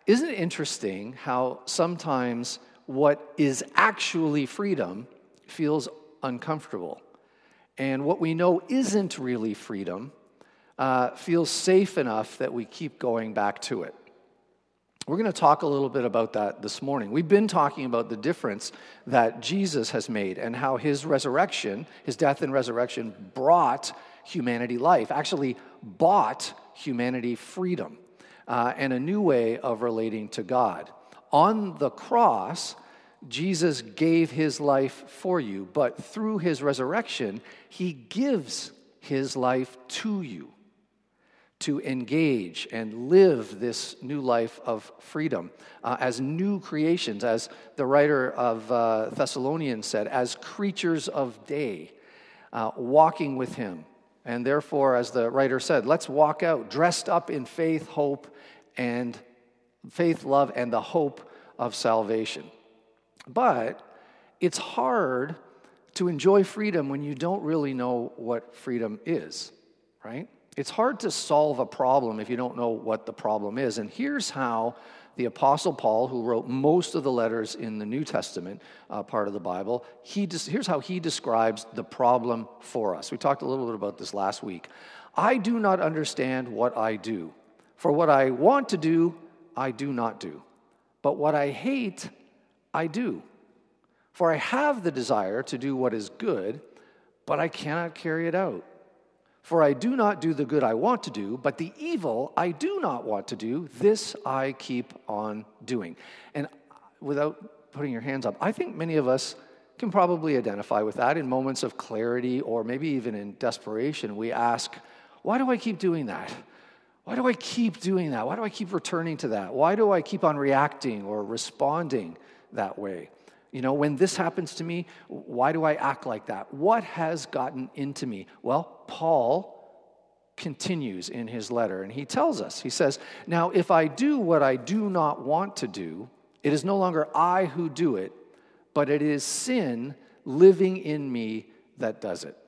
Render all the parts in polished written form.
isn't it interesting how sometimes what is actually freedom feels uncomfortable? And what we know isn't really freedom feels safe enough that we keep going back to it. We're going to talk a little bit about that this morning. We've been talking about the difference that Jesus has made and how his resurrection, his death and resurrection, brought humanity life, actually bought humanity freedom and a new way of relating to God. On the cross, Jesus gave his life for you, but through his resurrection, he gives his life to you to engage and live this new life of freedom as new creations, as the writer of Thessalonians said, as creatures of day, walking with him. And therefore, as the writer said, let's walk out dressed up in faith, love, and the hope of salvation. But it's hard to enjoy freedom when you don't really know what freedom is, right? It's hard to solve a problem if you don't know what the problem is. And here's how the Apostle Paul, who wrote most of the letters in the New Testament part of the Bible, here's how he describes the problem for us. We talked a little bit about this last week. I do not understand what I do. For what I want to do, I do not do. But what I hate, I do. For I have the desire to do what is good, but I cannot carry it out. For I do not do the good I want to do, but the evil I do not want to do, this I keep on doing. And without putting your hands up, I think many of us can probably identify with that in moments of clarity or maybe even in desperation. We ask, why do I keep doing that? Why do I keep doing that? Why do I keep returning to that? Why do I keep on reacting or responding that way? You know, when this happens to me, why do I act like that? What has gotten into me? Well, Paul continues in his letter, and he tells us, he says, now if I do what I do not want to do, it is no longer I who do it, but it is sin living in me that does it.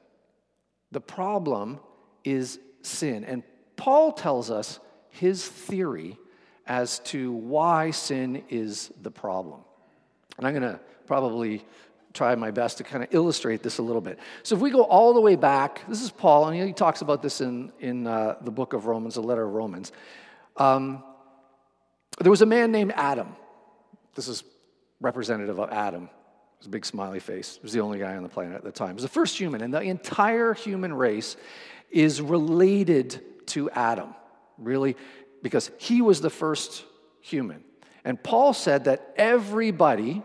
The problem is sin. And Paul tells us his theory as to why sin is the problem. And I'm going to probably try my best to kind of illustrate this a little bit. So if we go all the way back, this is Paul, and he talks about this in the book of Romans, the letter of Romans. There was a man named Adam. This is representative of Adam. It was a big smiley face. He was the only guy on the planet at the time. He was the first human, and the entire human race is related to Adam, really, because he was the first human. And Paul said that everybody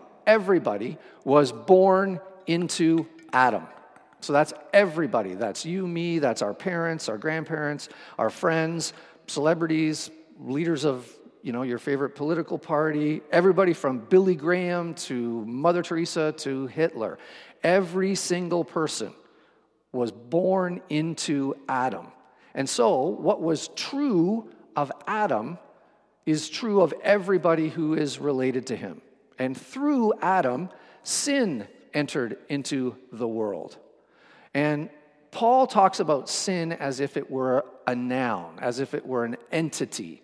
was born into Adam. So that's everybody. That's you, me, that's our parents, our grandparents, our friends, celebrities, leaders of, your favorite political party, everybody from Billy Graham to Mother Teresa to Hitler. Every single person was born into Adam. And so what was true of Adam is true of everybody who is related to him. And through Adam, sin entered into the world. And Paul talks about sin as if it were a noun, as if it were an entity.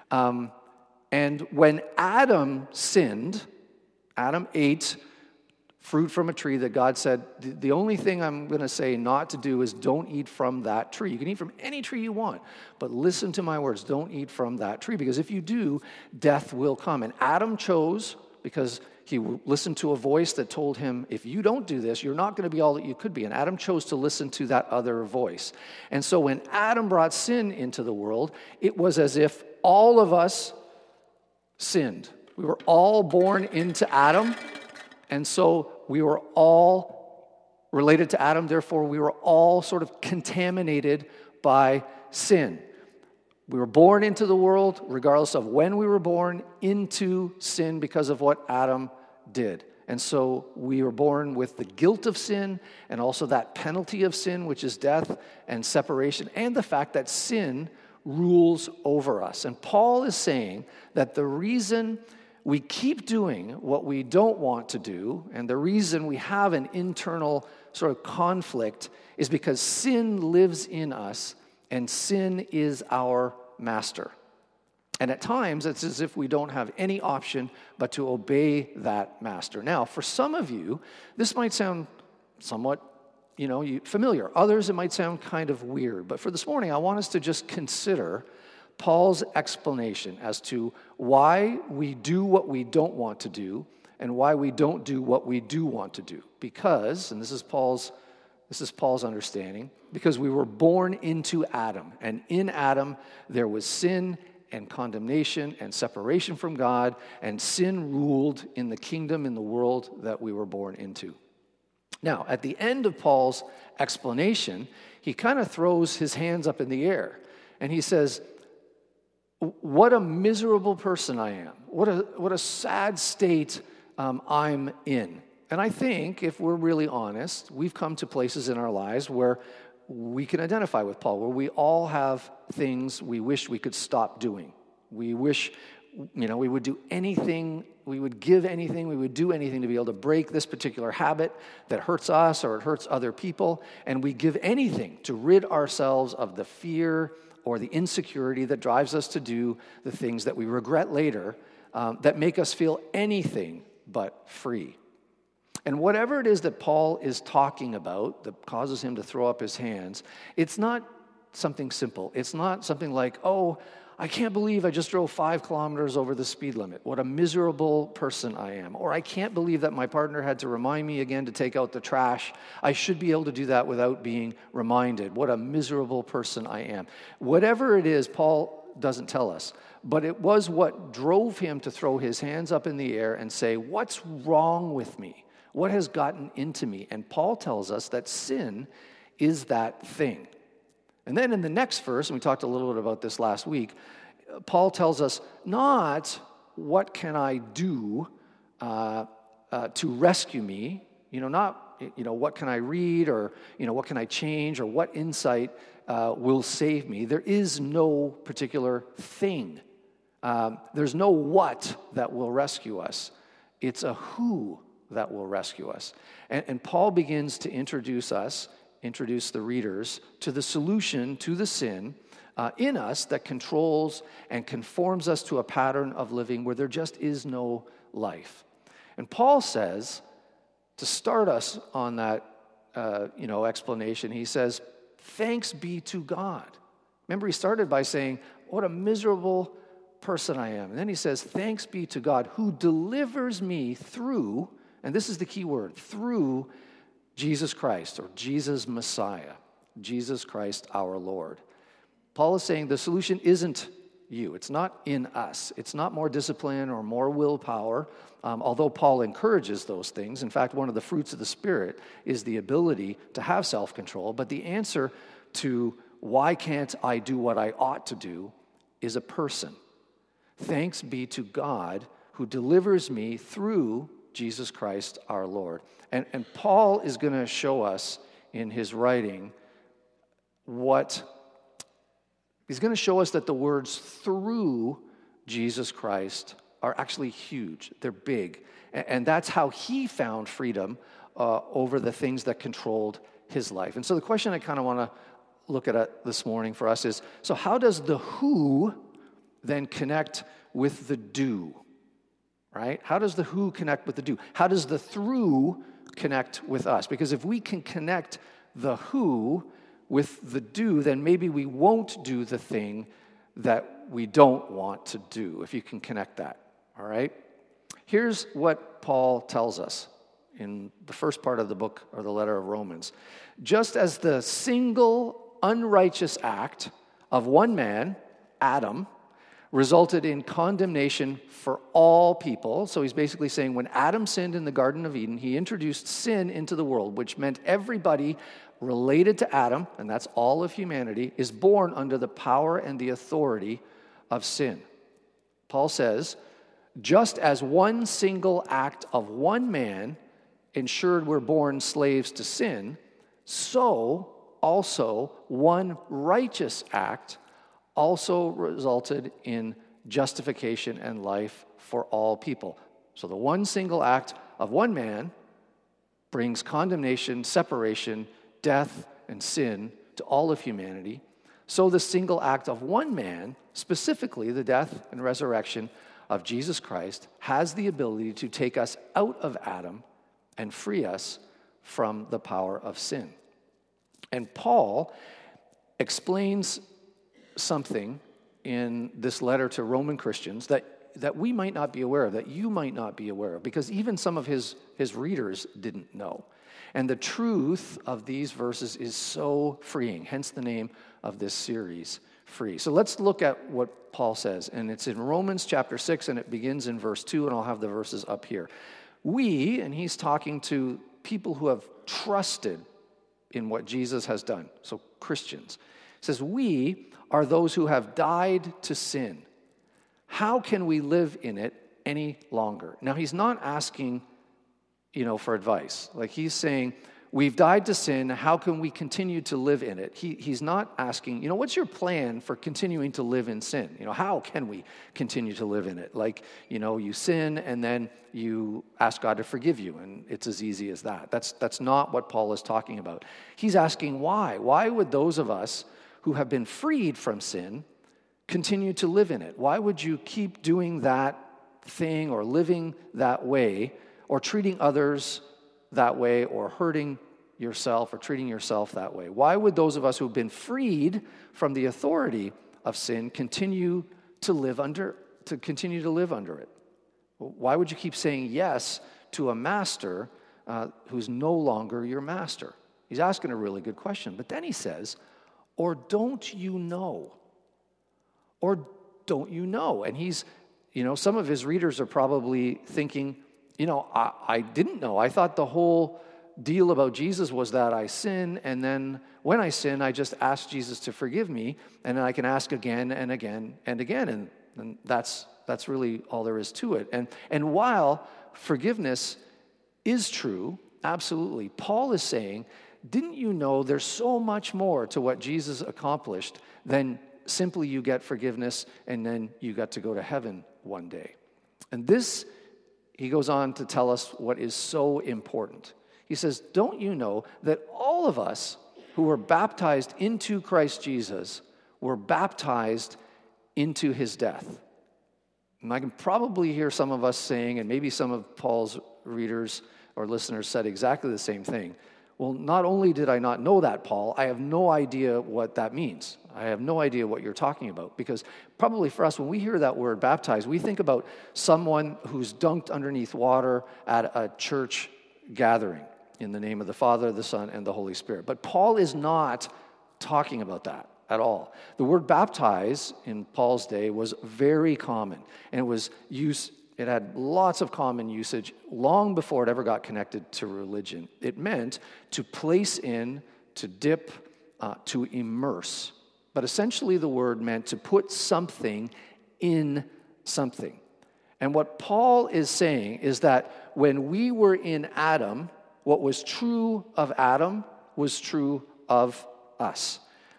And when Adam sinned, Adam ate fruit from a tree that God said, the only thing I'm going to say not to do is don't eat from that tree. You can eat from any tree you want, but listen to my words. Don't eat from that tree, because if you do, death will come. And Adam chose, because he listened to a voice that told him, if you don't do this, you're not going to be all that you could be. And Adam chose to listen to that other voice. And so when Adam brought sin into the world, it was as if all of us sinned. We were all born into Adam, and so we were all related to Adam. Therefore, we were all sort of contaminated by sin. We were born into the world, regardless of when we were born, into sin because of what Adam did. And so we were born with the guilt of sin and also that penalty of sin, which is death and separation, and the fact that sin rules over us. And Paul is saying that the reason we keep doing what we don't want to do, and the reason we have an internal sort of conflict, is because sin lives in us, and sin is our master. And at times, it's as if we don't have any option but to obey that master. Now, for some of you, this might sound somewhat, familiar. Others, it might sound kind of weird. But for this morning, I want us to just consider Paul's explanation as to why we do what we don't want to do and why we don't do what we do want to do. Because, and this is Paul's understanding, because we were born into Adam, and in Adam there was sin and condemnation and separation from God, and sin ruled in the kingdom, in the world that we were born into. Now, at the end of Paul's explanation, he kind of throws his hands up in the air, and he says, what a miserable person I am. What a sad state I'm in. And I think, if we're really honest, we've come to places in our lives where we can identify with Paul, where we all have things we wish we could stop doing. We wish, we would do anything, we would give anything, we would do anything to be able to break this particular habit that hurts us or it hurts other people, and we give anything to rid ourselves of the fear or the insecurity that drives us to do the things that we regret later, that make us feel anything but free. And whatever it is that Paul is talking about that causes him to throw up his hands, it's not something simple. It's not something like, oh, I can't believe I just drove 5 kilometers over the speed limit. What a miserable person I am. Or I can't believe that my partner had to remind me again to take out the trash. I should be able to do that without being reminded. What a miserable person I am. Whatever it is, Paul doesn't tell us. But it was what drove him to throw his hands up in the air and say, what's wrong with me? What has gotten into me? And Paul tells us that sin is that thing. And then in the next verse, and we talked a little bit about this last week, Paul tells us not what can I do to rescue me, not what can I read or what can I change or what insight will save me. There is no particular thing. There's no what that will rescue us. It's a who that will rescue us. And Paul begins to introduce the readers to the solution to the sin in us that controls and conforms us to a pattern of living where there just is no life. And Paul says, to start us on that explanation, he says, thanks be to God. Remember, he started by saying, what a miserable person I am. And then he says, thanks be to God who delivers me through, and this is the key word, through Jesus Christ, or Jesus Messiah, Jesus Christ our Lord. Paul is saying the solution isn't you. It's not in us. It's not more discipline or more willpower, although Paul encourages those things. In fact, one of the fruits of the Spirit is the ability to have self-control. But the answer to why can't I do what I ought to do is a person. Thanks be to God who delivers me through Jesus Christ our Lord. And Paul is going to show us in his writing he's going to show us that the words through Jesus Christ are actually huge. They're big. And that's how he found freedom over the things that controlled his life. And so the question I kind of want to look at this morning for us is, so how does the who then connect with the do? Right? How does the who connect with the do? How does the through connect with us? Because if we can connect the who with the do, then maybe we won't do the thing that we don't want to do, if you can connect that. All right? Here's what Paul tells us in the first part of the book, or the letter of Romans. Just as the single unrighteous act of one man, Adam, resulted in condemnation for all people. So he's basically saying when Adam sinned in the Garden of Eden, he introduced sin into the world, which meant everybody related to Adam, and that's all of humanity, is born under the power and the authority of sin. Paul says, just as one single act of one man ensured we're born slaves to sin, so also one righteous act also resulted in justification and life for all people. So the one single act of one man brings condemnation, separation, death, and sin to all of humanity. So the single act of one man Specifically, the death and resurrection of Jesus Christ has the ability to take us out of Adam and free us from the power of sin. And Paul explains something in this letter to Roman Christians that we might not be aware of, that you might not be aware of, because even some of his readers didn't know. And the truth of these verses is so freeing, hence the name of this series, Free. So let's look at what Paul says, and it's in Romans chapter 6, and it begins in verse 2, and I'll have the verses up here. We, and he's talking to people who have trusted in what Jesus has done, so Christians. He says, we are those who have died to sin. How can we live in it any longer? Now, he's not asking, for advice. Like he's saying, we've died to sin. How can we continue to live in it? He's not asking, what's your plan for continuing to live in sin? How can we continue to live in it? Like, you sin and then you ask God to forgive you, and it's as easy as that. That's not what Paul is talking about. He's asking why. Why would those of us who have been freed from sin continue to live in it? Why would you keep doing that thing or living that way or treating others that way or hurting yourself or treating yourself that way? Why would those of us who've been freed from the authority of sin continue to live under it? Why would you keep saying yes to a master who's no longer your master? He's asking a really good question. But then he says, or don't you know? Or don't you know? And he's, some of his readers are probably thinking, I didn't know. I thought the whole deal about Jesus was that I sin, and then when I sin, I just ask Jesus to forgive me, and then I can ask again and again and again, and that's really all there is to it. And while forgiveness is true, absolutely, Paul is saying, didn't you know there's so much more to what Jesus accomplished than simply you get forgiveness and then you got to go to heaven one day? And this, he goes on to tell us what is so important. He says, don't you know that all of us who were baptized into Christ Jesus were baptized into his death? And I can probably hear some of us saying, and maybe some of Paul's readers or listeners said exactly the same thing. Well, not only did I not know that, Paul, I have no idea what that means. I have no idea what you're talking about. Because probably for us, when we hear that word baptized, we think about someone who's dunked underneath water at a church gathering in the name of the Father, the Son, and the Holy Spirit. But Paul is not talking about that at all. The word baptize in Paul's day was very common, and it was used. It had lots of common usage long before it ever got connected to religion. It meant to place in, to dip, to immerse. But essentially the word meant to put something in something. And what Paul is saying is that when we were in Adam, what was true of Adam was true of us.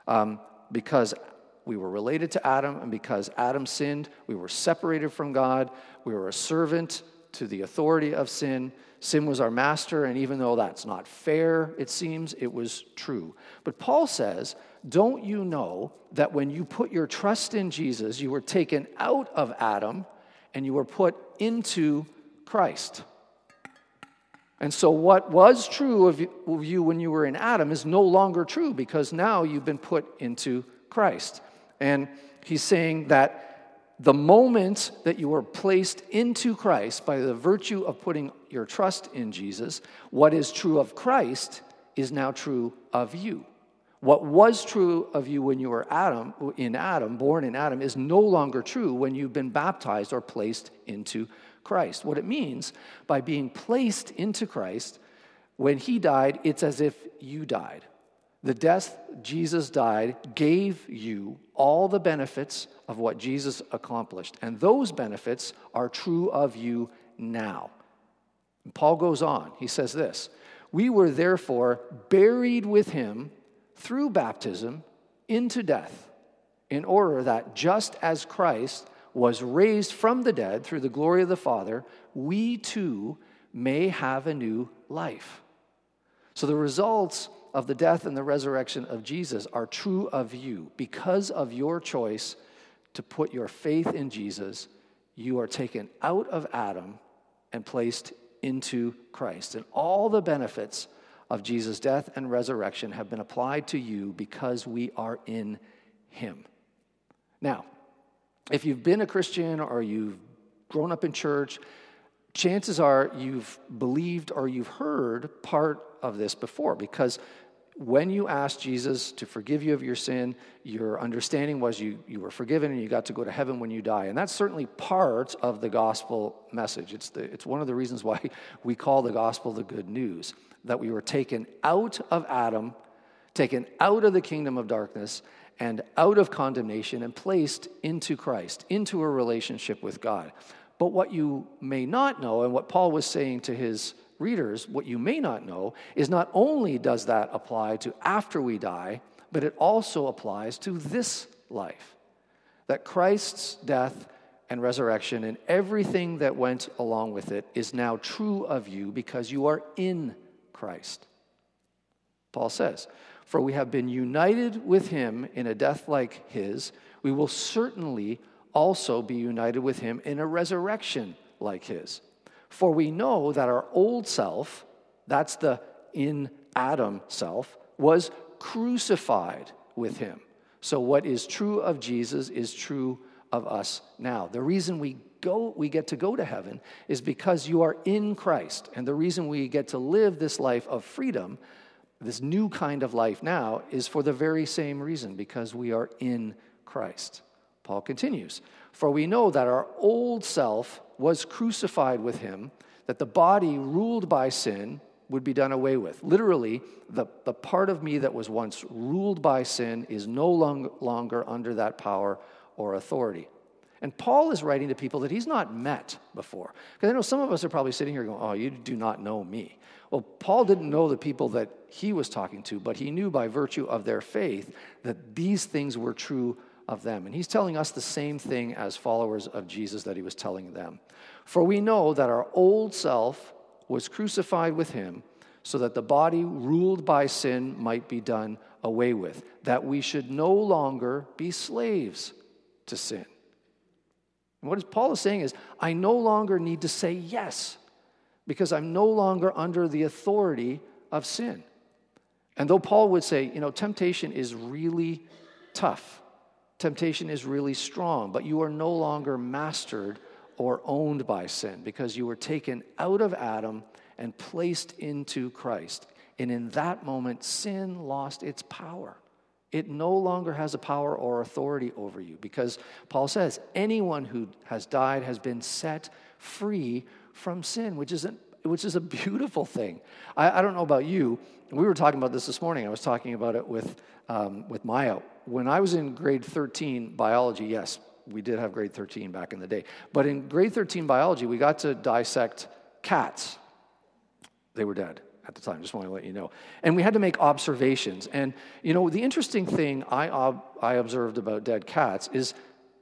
Because we were related to Adam, and because Adam sinned, we were separated from God. We were a servant to the authority of sin. Sin was our master, and even though that's not fair, it seems, it was true. But Paul says, don't you know that when you put your trust in Jesus, you were taken out of Adam, and you were put into Christ? And so what was true of you when you were in Adam is no longer true, because now you've been put into Christ. And he's saying that the moment that you were placed into Christ by the virtue of putting your trust in Jesus, what is true of Christ is now true of you. What was true of you when you were born in Adam, is no longer true when you've been baptized or placed into Christ. What it means by being placed into Christ, when he died, it's as if you died. The death Jesus died gave you all the benefits of what Jesus accomplished. And those benefits are true of you now. And Paul goes on. He says this, we were therefore buried with him through baptism into death, in order that just as Christ was raised from the dead through the glory of the Father, we too may have a new life. So the results of the death and the resurrection of Jesus are true of you because of your choice to put your faith in Jesus, you are taken out of Adam and placed into Christ. And all the benefits of Jesus' death and resurrection have been applied to you because we are in him. Now, if you've been a Christian or you've grown up in church, chances are you've believed or you've heard part of this before, because when you asked Jesus to forgive you of your sin, your understanding was you were forgiven and you got to go to heaven when you die. And that's certainly part of the gospel message. It's one of the reasons why we call the gospel the good news, that we were taken out of Adam, taken out of the kingdom of darkness, and out of condemnation and placed into Christ, into a relationship with God. But what you may not know, and what Paul was saying to his readers, what you may not know is not only does that apply to after we die, but it also applies to this life. That Christ's death and resurrection and everything that went along with it is now true of you because you are in Christ. Paul says, "For we have been united with him in a death like his, we will certainly also be united with him in a resurrection like his. For we know that our old self," that's the in Adam self, "was crucified with him. So what is true of Jesus is true of us now." The reason we get to go to heaven is because you are in Christ. And the reason we get to live this life of freedom, this new kind of life now, is for the very same reason, because we are in Christ. Paul continues, "For we know that our old self was crucified with him, that the body ruled by sin would be done away with." Literally, the part of me that was once ruled by sin is no longer under that power or authority. And Paul is writing to people that he's not met before. Because I know some of us are probably sitting here going, "Oh, you do not know me." Well, Paul didn't know the people that he was talking to, but he knew by virtue of their faith that these things were true of them. And he's telling us the same thing as followers of Jesus that he was telling them. "For we know that our old self was crucified with him, so that the body ruled by sin might be done away with, that we should no longer be slaves to sin." And what Paul is saying is, I no longer need to say yes, because I'm no longer under the authority of sin. And though Paul would say, temptation is really tough, temptation is really strong, but you are no longer mastered or owned by sin, because you were taken out of Adam and placed into Christ. And in that moment, sin lost its power. It no longer has a power or authority over you, because Paul says anyone who has died has been set free from sin, which is a beautiful thing. I don't know about you. We were talking about this morning. I was talking about it with Maya. When I was in grade 13 biology, yes, we did have grade 13 back in the day. But in grade 13 biology, we got to dissect cats. They were dead at the time, just want to let you know. And we had to make observations. And, the interesting thing I observed about dead cats is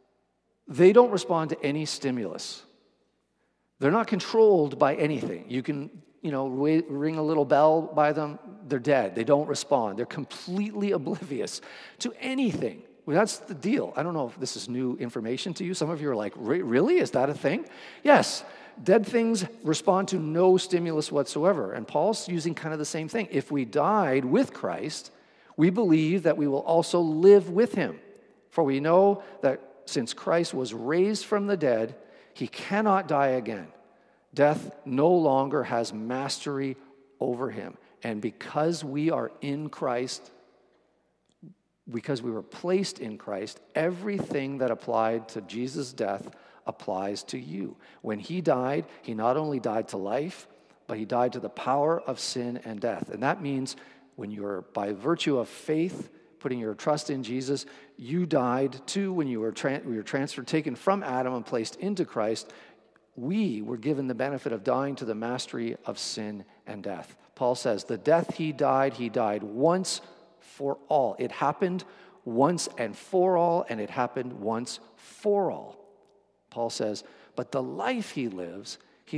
they don't respond to any stimulus. They're not controlled by anything. You can, ring a little bell by them, they're dead. They don't respond. They're completely oblivious to anything. Well, that's the deal. I don't know if this is new information to you. Some of you are like, really? Is that a thing? Yes. Dead things respond to no stimulus whatsoever. And Paul's using kind of the same thing. If we died with Christ, we believe that we will also live with him. For we know that since Christ was raised from the dead, he cannot die again. Death no longer has mastery over him. And because we are in Christ, because we were placed in Christ, everything that applied to Jesus' death applies to you. When he died, he not only died to life, but he died to the power of sin and death. And that means when you're, by virtue of faith, putting your trust in Jesus, you died too when you were transferred, taken from Adam and placed into Christ. We were given the benefit of dying to the mastery of sin and death. Paul says, the death he died once for all. It happened once and for all, and it happened once for all. Paul says, but the life he lives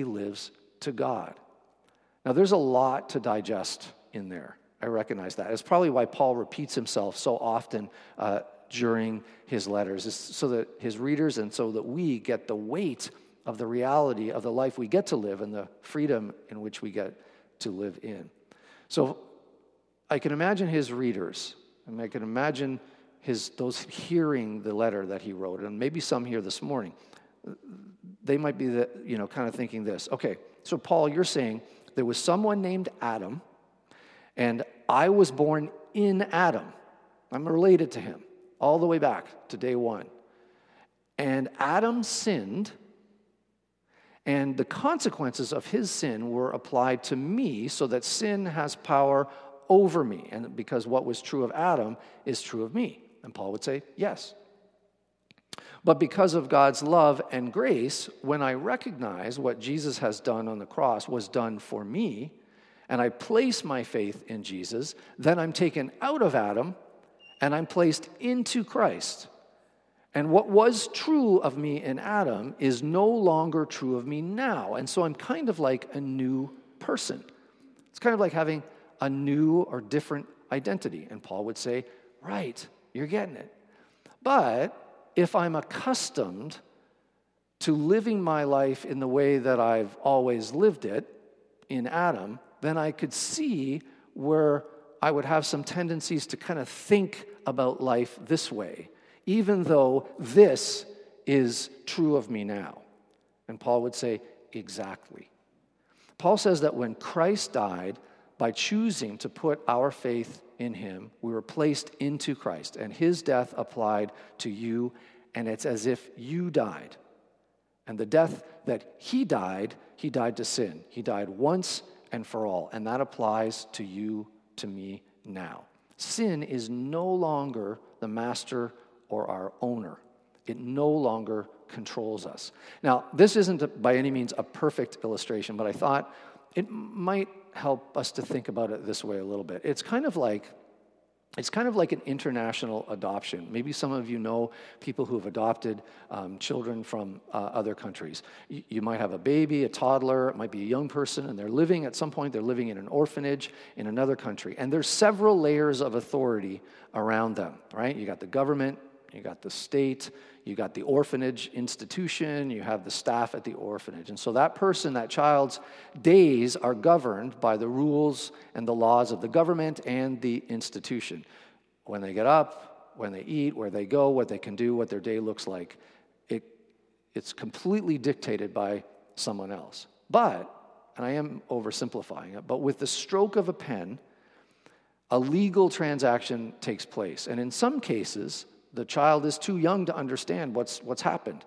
to God. Now, there's a lot to digest in there. I recognize that. It's probably why Paul repeats himself so often during his letters, is so that his readers and so that we get the weight of the reality of the life we get to live and the freedom in which we get to live in. So I can imagine his readers, and I can imagine those hearing the letter that he wrote, and maybe some here this morning. They might be kind of thinking this. Okay, so Paul, you're saying there was someone named Adam, and I was born in Adam. I'm related to him all the way back to day one. And Adam sinned, and the consequences of his sin were applied to me so that sin has power over me. And because what was true of Adam is true of me. And Paul would say, yes. But because of God's love and grace, when I recognize what Jesus has done on the cross was done for me, and I place my faith in Jesus, then I'm taken out of Adam and I'm placed into Christ. And what was true of me in Adam is no longer true of me now. And so I'm kind of like a new person. It's kind of like having a new or different identity. And Paul would say, right, you're getting it. But if I'm accustomed to living my life in the way that I've always lived it in Adam, then I could see where I would have some tendencies to kind of think about life this way, even though this is true of me now. And Paul would say, exactly. Paul says that when Christ died, by choosing to put our faith in him, we were placed into Christ, and his death applied to you, and it's as if you died. And the death that he died to sin. He died once and for all, and that applies to you, to me now. Sin is no longer the master or our owner. It no longer controls us. Now, this isn't by any means a perfect illustration, but I thought it might help us to think about it this way a little bit. It's kind of like an international adoption. Maybe some of you know people who have adopted children from other countries. You might have a baby, a toddler, it might be a young person, and at some point they're living in an orphanage in another country. And there's several layers of authority around them, right? You got the government, you got the state, you got the orphanage institution, you have the staff at the orphanage. And so that child's days are governed by the rules and the laws of the government and the institution. When they get up, when they eat, where they go, what they can do, what their day looks like, it's completely dictated by someone else. But, and I am oversimplifying it, but with the stroke of a pen, a legal transaction takes place. And in some cases, the child is too young to understand what's happened.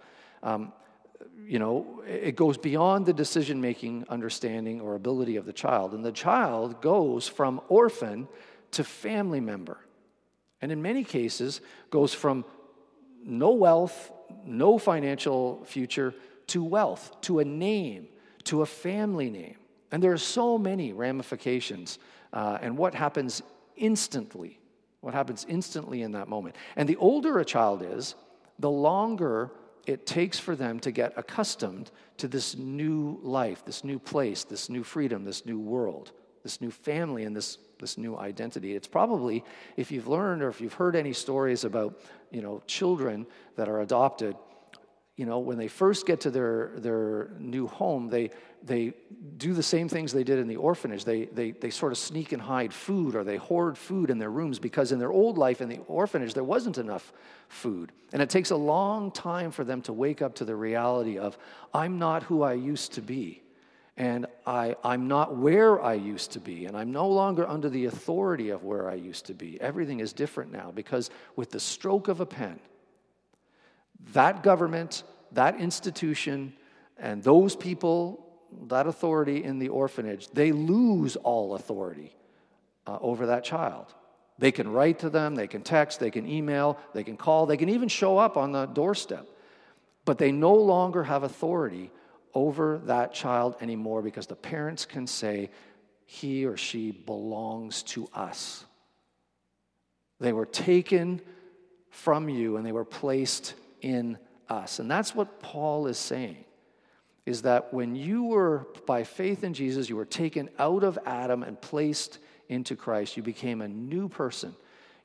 It goes beyond the decision-making, understanding, or ability of the child. And the child goes from orphan to family member. And in many cases, goes from no wealth, no financial future, to wealth, to a name, to a family name. And there are so many ramifications. And what happens instantly in that moment. And the older a child is, the longer it takes for them to get accustomed to this new life, this new place, this new freedom, this new world, this new family, and this new identity. It's probably, if you've learned or if you've heard any stories about, children that are adopted, when they first get to their new home, they do the same things they did in the orphanage. They sort of sneak and hide food, or they hoard food in their rooms, because in their old life in the orphanage, there wasn't enough food. And it takes a long time for them to wake up to the reality of, I'm not who I used to be, and I'm not where I used to be, and I'm no longer under the authority of where I used to be. Everything is different now, because with the stroke of a pen, that government, that institution, and those people, that authority in the orphanage, they lose all authority over that child. They can write to them, they can text, they can email, they can call, they can even show up on the doorstep. But they no longer have authority over that child anymore, because the parents can say, he or she belongs to us. They were taken from you and they were placed in us. And that's what Paul is saying, is that when you were, by faith in Jesus, you were taken out of Adam and placed into Christ, you became a new person.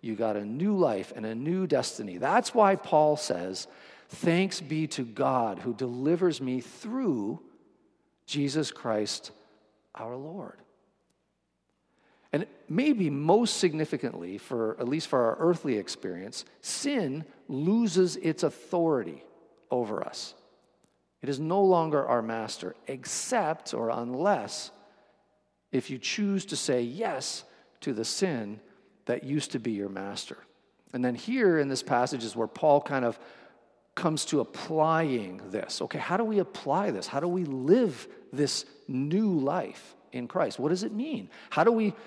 You got a new life and a new destiny. That's why Paul says, thanks be to God who delivers me through Jesus Christ our Lord. And maybe most significantly, at least for our earthly experience, sin loses its authority over us. It is no longer our master, except or unless if you choose to say yes to the sin that used to be your master. And then here in this passage is where Paul kind of comes to applying this. Okay, how do we apply this? How do we live this new life in Christ? What does it mean? How do we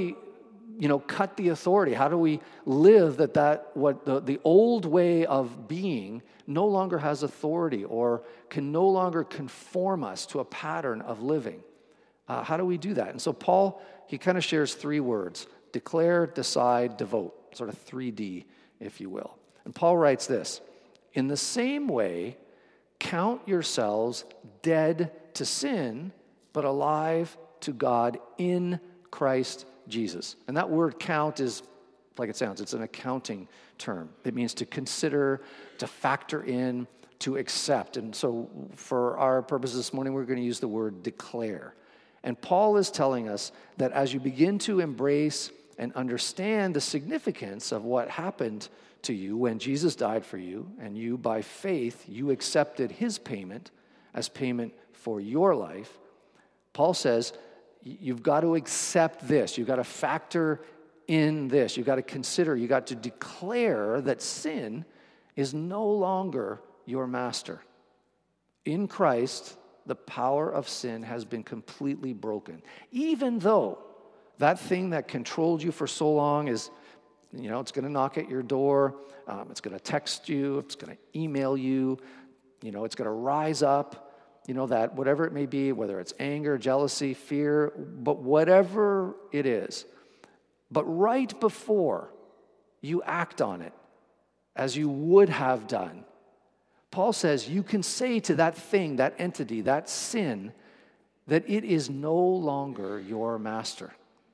cut the authority? How do we live what the old way of being no longer has authority or can no longer conform us to a pattern of living? How do we do that? And so Paul, he kind of shares 3 words: declare, decide, devote, sort of 3D, if you will. And Paul writes this: in the same way, count yourselves dead to sin, but alive to God in Christ Jesus. And that word count is like it sounds. It's an accounting term. It means to consider, to factor in, to accept. And so for our purposes this morning, we're going to use the word declare. And Paul is telling us that as you begin to embrace and understand the significance of what happened to you when Jesus died for you, and you, by faith, you accepted his payment as payment for your life, Paul says, you've got to accept this. You've got to factor in this. You've got to consider, you've got to declare that sin is no longer your master. In Christ, the power of sin has been completely broken. Even though that thing that controlled you for so long is, it's going to knock at your door, it's going to text you, it's going to email you, it's going to rise up, that whatever it may be, whether it's anger, jealousy, fear, but whatever it is. But right before you act on it, as you would have done, Paul says you can say to that thing, that entity, that sin, that it is no longer your master.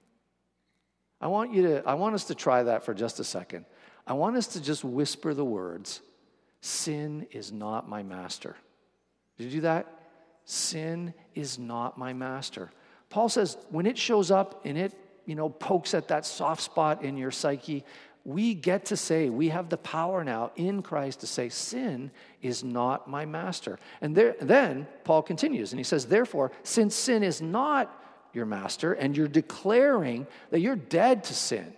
I want us to try that for just a second. I want us to just whisper the words, sin is not my master. Did you do that? Sin is not my master. Paul says when it shows up and it, pokes at that soft spot in your psyche, we get to say, we have the power now in Christ to say, sin is not my master. And then Paul continues and he says, therefore, since sin is not your master and you're declaring that you're dead to sin,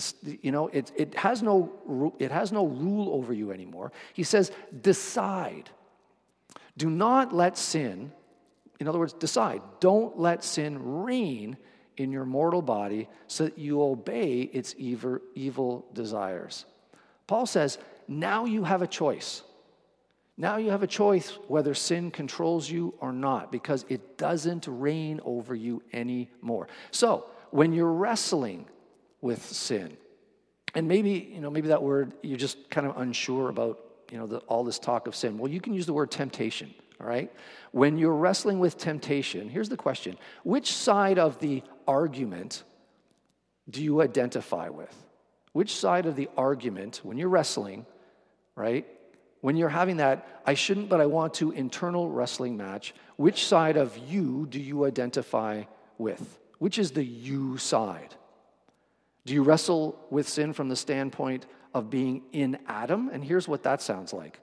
it has no rule over you anymore. He says, decide. Do not let sin, in other words, decide. Don't let sin reign in your mortal body so that you obey its evil desires. Paul says, now you have a choice. Now you have a choice whether sin controls you or not, because it doesn't reign over you anymore. So when you're wrestling with sin, and maybe that word, you're just kind of unsure about, all this talk of sin. Well, you can use the word temptation, all right? When you're wrestling with temptation, here's the question. Which side of the argument do you identify with? Which side of the argument, when you're wrestling, right? When you're having that, I shouldn't, but I want to internal wrestling match, which side of you do you identify with? Which is the you side? Do you wrestle with sin from the standpoint of being in Adam? And here's what that sounds like.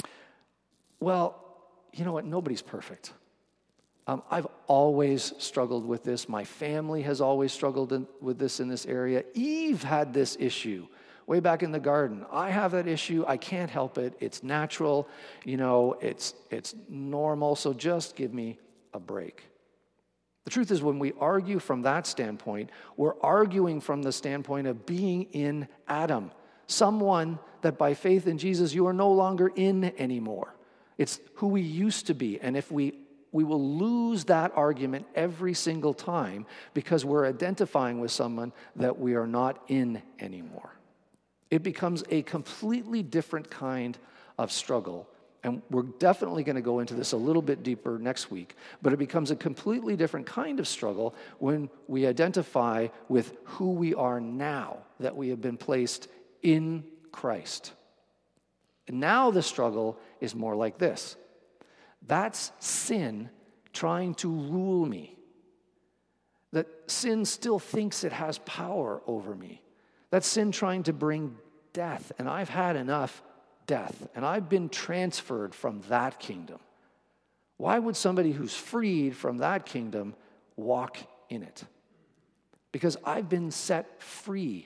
Well, you know what? Nobody's perfect. I've always struggled with this. My family has always struggled with this in this area. Eve had this issue way back in the garden. I have that issue. I can't help it. It's natural. It's normal. So just give me a break. The truth is, when we argue from that standpoint, we're arguing from the standpoint of being in Adam, someone that by faith in Jesus you are no longer in anymore. It's who we used to be. And if we will lose that argument every single time because we're identifying with someone that we are not in anymore. It becomes a completely different kind of struggle And we're definitely going to go into this a little bit deeper next week. But it becomes a completely different kind of struggle when we identify with who we are now, that we have been placed in Christ. And now the struggle is more like this. That's sin trying to rule me. That sin still thinks it has power over me. That's sin trying to bring death. And I've had enough death, and I've been transferred from that kingdom. Why would somebody who's freed from that kingdom walk in it? Because I've been set free.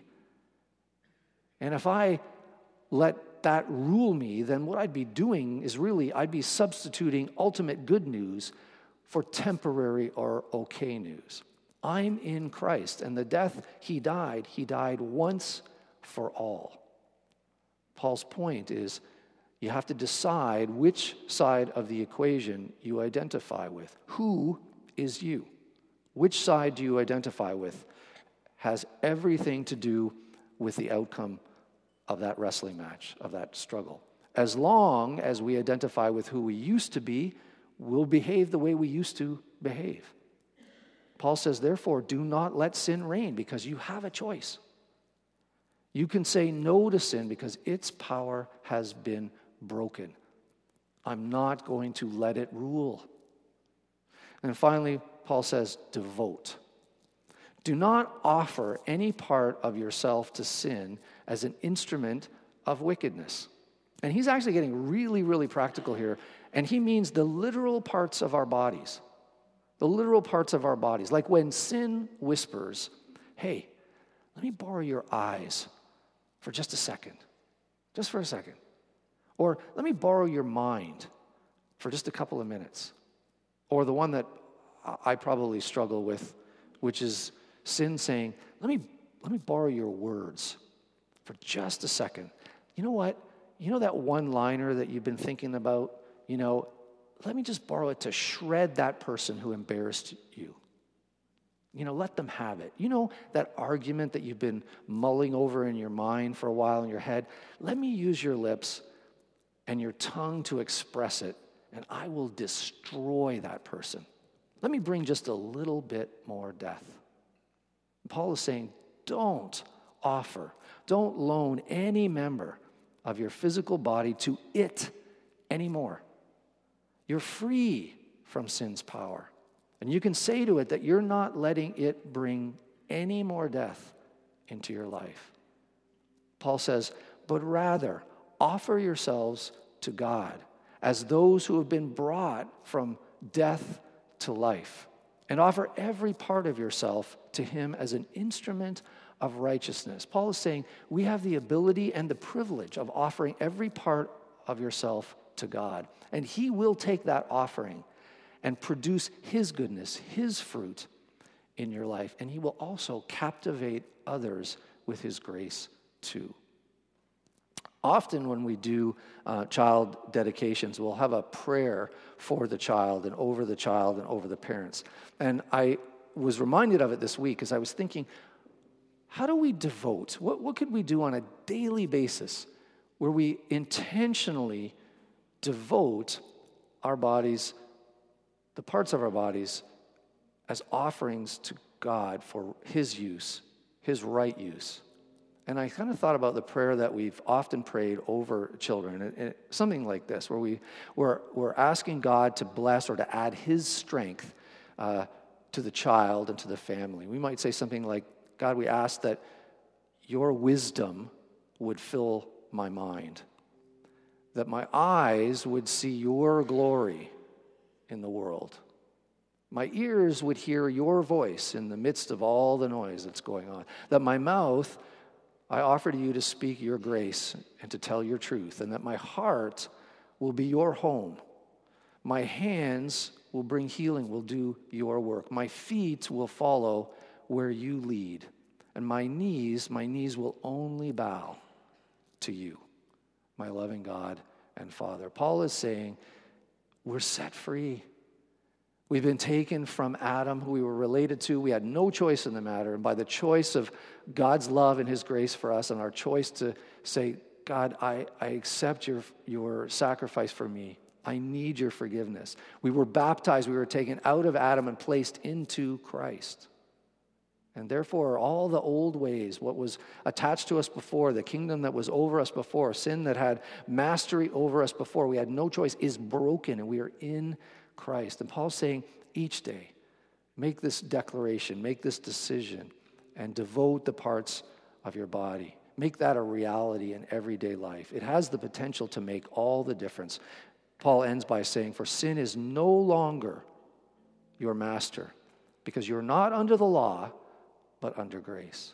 And if I let that rule me, then what I'd be doing is really, I'd be substituting ultimate good news for temporary or okay news. I'm in Christ, and the death he died once for all. Paul's point is you have to decide which side of the equation you identify with. Who is you? Which side do you identify with? Has everything to do with the outcome of that wrestling match, of that struggle. As long as we identify with who we used to be, we'll behave the way we used to behave. Paul says, therefore, do not let sin reign, because you have a choice. You can say no to sin because its power has been broken. I'm not going to let it rule. And finally, Paul says, devote. Do not offer any part of yourself to sin as an instrument of wickedness. And he's actually getting really, really practical here. And he means the literal parts of our bodies. The literal parts of our bodies. Like when sin whispers, hey, let me borrow your eyes for just a second. Just for a second. Or let me borrow your mind for just a couple of minutes. Or the one that I probably struggle with, which is sin saying, let me borrow your words for just a second. You know what? You know that one-liner that you've been thinking about? Let me just borrow it to shred that person who embarrassed you. Let them have it. That argument that you've been mulling over in your mind for a while in your head? Let me use your lips and your tongue to express it, and I will destroy that person. Let me bring just a little bit more death. Paul is saying, don't loan any member of your physical body to it anymore. You're free from sin's power. And you can say to it that you're not letting it bring any more death into your life. Paul says, but rather offer yourselves to God as those who have been brought from death to life, and offer every part of yourself to him as an instrument of righteousness. Paul is saying we have the ability and the privilege of offering every part of yourself to God. And he will take that offering and produce his goodness, his fruit in your life. And he will also captivate others with his grace too. Often when we do child dedications, we'll have a prayer for the child and over the parents. And I was reminded of it this week as I was thinking, how do we devote? What could we do on a daily basis where we intentionally devote our bodies, the parts of our bodies, as offerings to God for his use, his right use? And I kind of thought about the prayer that we've often prayed over children, and something like this, where we're asking God to bless or to add his strength to the child and to the family. We might say something like, God, we ask that your wisdom would fill my mind, that my eyes would see your glory in the world. My ears would hear your voice in the midst of all the noise that's going on, that my mouth, I offer to you to speak your grace and to tell your truth, and that my heart will be your home. My hands will bring healing, will do your work. My feet will follow where you lead. And my knees will only bow to you, my loving God and Father. Paul is saying, we're set free. We've been taken from Adam, who we were related to. We had no choice in the matter. And by the choice of God's love and his grace for us, and our choice to say, God, I accept your sacrifice for me. I need your forgiveness. We were baptized. We were taken out of Adam and placed into Christ. And therefore, all the old ways, what was attached to us before, the kingdom that was over us before, sin that had mastery over us before, we had no choice, is broken, and we are in Christ. And Paul's saying, each day, make this declaration, make this decision, and devote the parts of your body. Make that a reality in everyday life. It has the potential to make all the difference. Paul ends by saying, for sin is no longer your master, because you're not under the law, but under grace.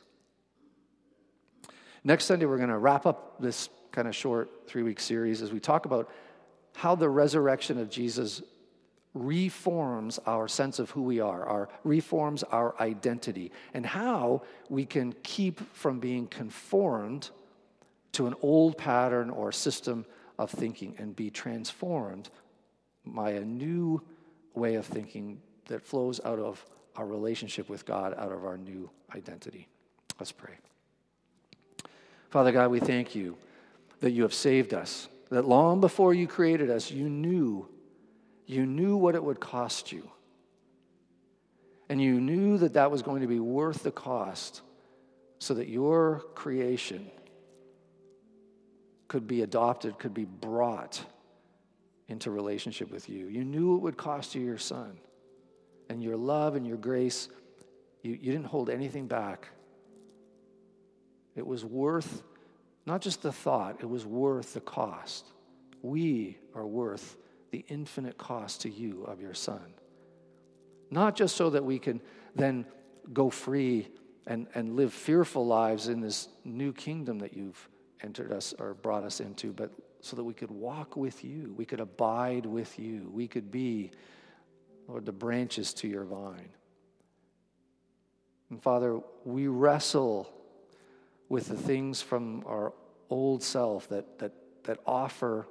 Next Sunday, we're going to wrap up this kind of short 3-week series as we talk about how the resurrection of Jesus reforms our sense of who we are, reforms our identity, and how we can keep from being conformed to an old pattern or system of thinking and be transformed by a new way of thinking that flows out of our relationship with God, out of our new identity. Let's pray. Father God, we thank you that you have saved us, that long before you created us, you knew what it would cost you. And you knew that that was going to be worth the cost so that your creation could be adopted, could be brought into relationship with you. You knew it would cost you your son. And your love and your grace, you didn't hold anything back. It was worth, not just the thought, it was worth the cost. We are worth the infinite cost to you of your son. Not just so that we can then go free and live fearful lives in this new kingdom that you've entered us or brought us into, but so that we could walk with you, we could abide with you, we could be, Lord, the branches to your vine. And Father, we wrestle with the things from our old self that offer,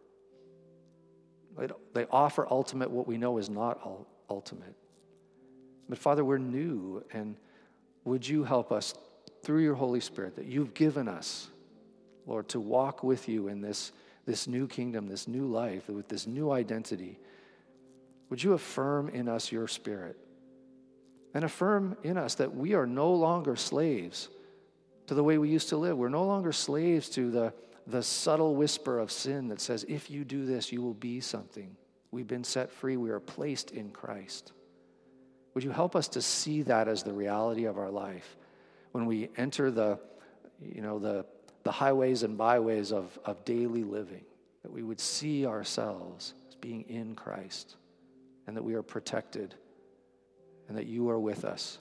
they offer ultimate what we know is not ultimate. But Father, we're new, and would you help us through your Holy Spirit that you've given us, Lord, to walk with you in this new kingdom, this new life, with this new identity. Would you affirm in us your spirit and affirm in us that we are no longer slaves to the way we used to live. We're no longer slaves to the subtle whisper of sin that says, if you do this, you will be something. We've been set free. We are placed in Christ. Would you help us to see that as the reality of our life when we enter the highways and byways of daily living, that we would see ourselves as being in Christ and that we are protected and that you are with us,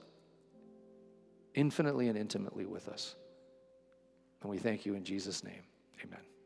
infinitely and intimately with us. And we thank you in Jesus' name. Amen.